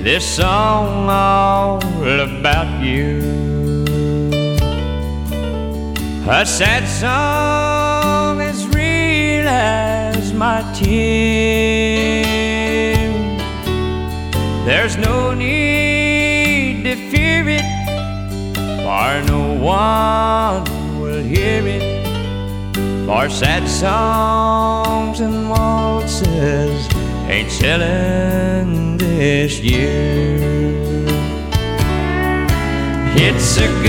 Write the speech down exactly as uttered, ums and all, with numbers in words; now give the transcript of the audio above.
this song all about you. A sad song as real as my tears. There's no need to fear it, for no one will hear it. For sad songs and waltzes ain't selling this year. It's a